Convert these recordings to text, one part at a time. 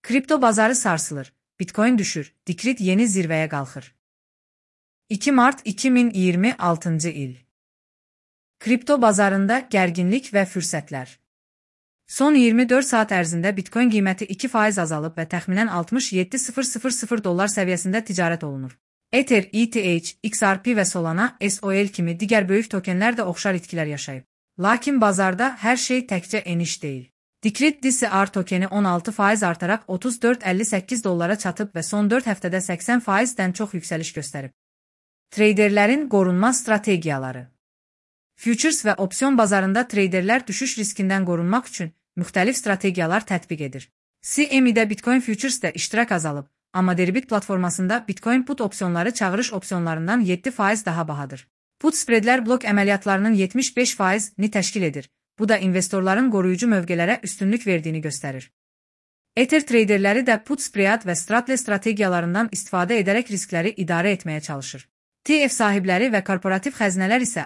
Kripto bazarı sarsılır, Bitcoin düşür, Dikrit yeni zirvəyə qalxır. 2 Mart 2026 il. Kripto bazarında gərginlik və fürsətlər. Son 24 saat ərzində Bitcoin qiyməti 2% azalıb və təxminən 67.000 dollar səviyyəsində ticarət olunur. Ether, ETH, XRP və Solana, SOL kimi digər böyük tokenlər də oxşar itkilər yaşayıb. Lakin bazarda hər şey təkcə eniş deyil. Dikrit DCR tokeni 16% artaraq 34.58 dollara çatıb və son 4 həftədə 80%-dən çox yüksəliş göstərib. Treyderlərin qorunma strategiyaları. Futures və opsiyon bazarında treyderlər düşüş riskindən qorunmaq üçün müxtəlif strategiyalar tətbiq edir. CME-də Bitcoin Futures'də iştirak azalıb, amma Deribit platformasında Bitcoin put opsiyonları çağırış opsiyonlarından 7% daha bahadır. Put spreadlər blok əməliyyatlarının 75%-ni təşkil edir. Bu da investorların qoruyucu mövqelərə üstünlük verdiyini göstərir. Ether treyderləri də put spread və stratle strategiyalarından istifadə edərək riskləri idarə etməyə çalışır. TF sahibləri və korporativ xəzinələr isə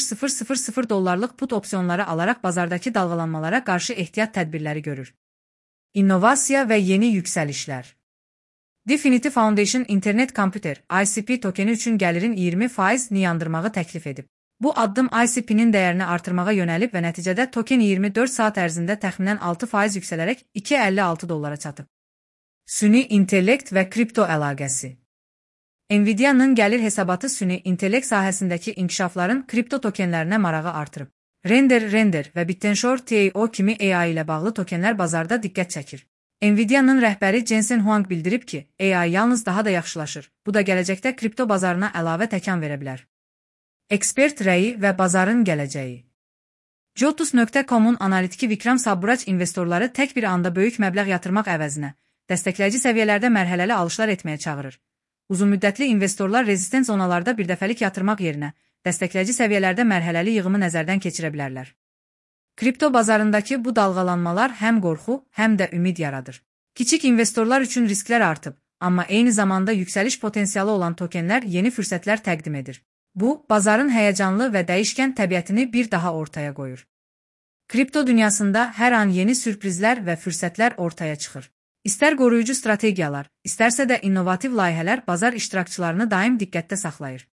60.000 dollarlıq put opsiyonları alaraq bazardakı dalğalanmalara qarşı ehtiyat tədbirləri görür. İnnovasiya və yeni yüksəlişlər. Definity Foundation Internet Computer (ICP) tokeni üçün gəlirin 20%-ni yandırmağı təklif edib. Bu addım ICP-nin dəyərini artırmağa yönəlib və nəticədə token 24 saat ərzində təxminən 6% yüksələrək 2.56 dollara çatıb. Süni intellekt və kripto əlaqəsi. Nvidia-nın gəlir hesabatı süni intellekt sahəsindəki inkişafların kripto tokenlərinə marağı artırıb. Render və Bittensure TAO kimi AI ilə bağlı tokenlər bazarda diqqət çəkir. Nvidia-nın rəhbəri Jensen Huang bildirib ki, AI yalnız daha da yaxşılaşır. Bu da gələcəkdə kripto bazarına əlavə təkan verə bilər. Ekspert rəyi və bazarın gələcəyi. Jotus.com-un analitiki Vikram Sabburaj investorları tək bir anda böyük məbləğ yatırmaq əvəzinə, dəstəkləyici səviyyələrdə mərhələli alışlar etməyə çağırır. Uzunmüddətli investorlar rezistent zonalarda birdəfəlik yatırmaq yerinə, dəstəkləyici səviyyələrdə mərhələli yığımı nəzərdən keçirə bilərlər. Kripto bazarındakı bu dalğalanmalar həm qorxu, həm də ümid yaradır. Kiçik investorlar üçün risklər artıb, amma eyni zamanda yüksəliş potensialı olan tokenlər yeni fürsətlər təqdim edir. Bu, bazarın həyəcanlı və dəyişkən təbiətini bir daha ortaya qoyur. Kripto dünyasında hər an yeni sürprizlər və fürsətlər ortaya çıxır. İstər qoruyucu strategiyalar, istərsə də innovativ layihələr bazar iştirakçılarını daim diqqətdə saxlayır.